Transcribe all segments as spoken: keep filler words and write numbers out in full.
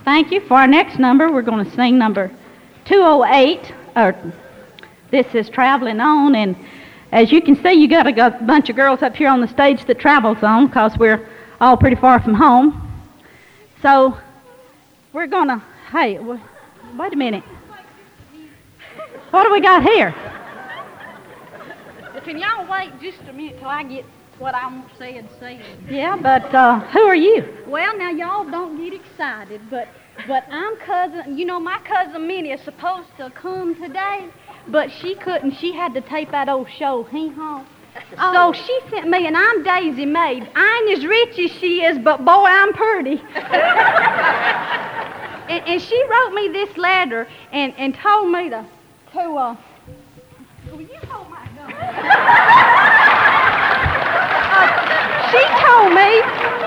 Thank you. For our next number, we're going to sing number two oh eight. Or this is Traveling On, and as you can see, you got a g- bunch of girls up here on the stage that travels on because we're all pretty far from home. So we're going to, hey, w- wait a minute. What do we got here? Can y'all wait just a minute till I get what I want said said? Yeah, but uh, who are you? Well, now y'all don't get excited, but but I'm cousin. You know, my cousin Minnie is supposed to come today, but she couldn't. She had to tape that old show, Hee Haw. Oh. So she sent me, and I'm Daisy Maid. I ain't as rich as she is, but boy, I'm pretty. and, and she wrote me this letter and, and told me to to uh. Will you hold my gun? uh, she told me.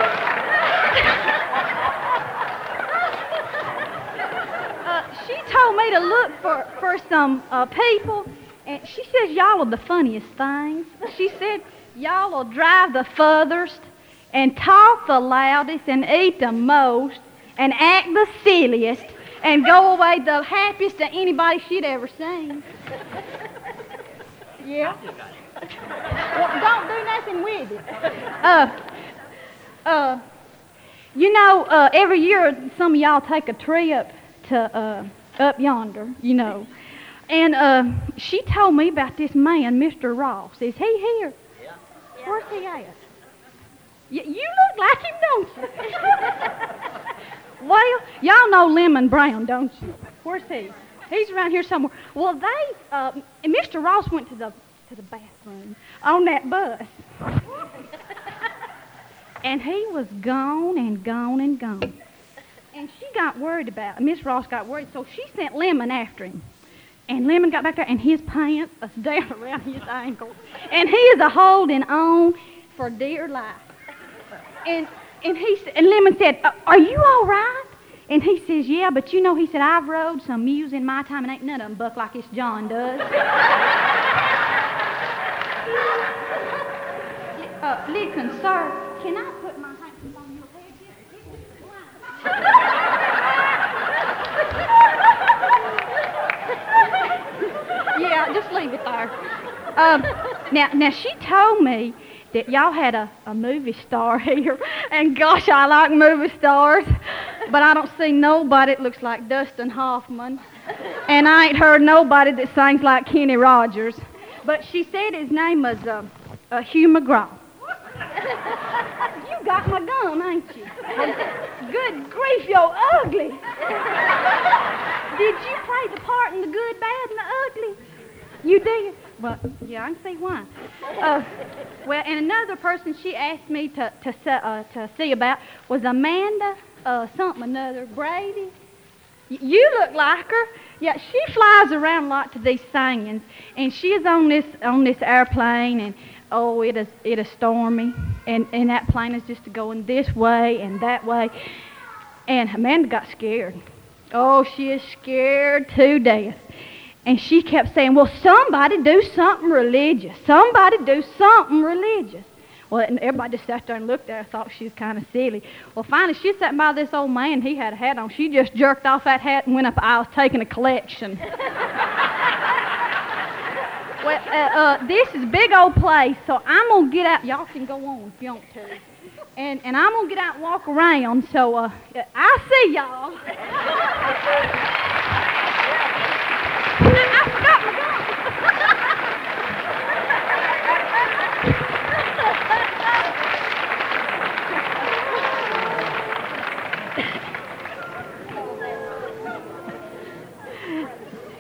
uh, she told me to look for for some uh, people, and she says y'all are the funniest things. She said y'all will drive the furthest, and talk the loudest, and eat the most, and act the silliest, and go away the happiest of anybody she'd ever seen. Yeah. Well, don't do nothing with it. Uh, uh, you know, uh, every year some of y'all take a trip to uh, up yonder, you know. And uh, she told me about this man, Mister Ross. Is he here? Yeah. Where's he at? Y- you look like him, don't you? Well, y'all know Lemon Brown, don't you? Where's he? He's around here somewhere. Well, they, uh, and Mister Ross went to the to the bathroom on that bus. And he was gone and gone and gone. And she got worried about it. Miss Ross got worried, so she sent Lemon after him. And Lemon got back there, and his pants was down around his ankles. And he is a holding on for dear life. And and he and Lemon said, "Are you all right?" And he says, "Yeah, but you know," he said, "I've rode some mules in my time, and ain't none of them buck like this John does." uh, listen, sir, can I put my hands on your head here? Yeah, just leave it there. Um, now, now she told me that y'all had a, a movie star here, and gosh, I like movie stars, but I don't see nobody that looks like Dustin Hoffman, and I ain't heard nobody that sings like Kenny Rogers, but she said his name was uh, uh, Hugh McGraw. You got my gun, ain't you? Good grief, you're ugly. Did you play the part in The Good, Bad, and the Ugly? You did? Well, yeah, I can see why. Uh, well, and another person she asked me to to, uh, to see about was Amanda uh, something another, Brady. Y- you look like her. Yeah, she flies around a lot to these singings, and she is on this on this airplane, and oh, it is it is stormy, and, and that plane is just going this way and that way, and Amanda got scared. Oh, she is scared to death. And she kept saying, well, somebody do something religious. Somebody do something religious. Well, and everybody just sat there and looked at her, thought she was kind of silly. Well, finally, she sat by this old man. He had a hat on. She just jerked off that hat and went up the aisle taking a collection. Well, uh, uh, this is a big old place, so I'm going to get out. Y'all can go on if you want to. And, and I'm going to get out and walk around, so uh, I'll see y'all. I forgot my gun.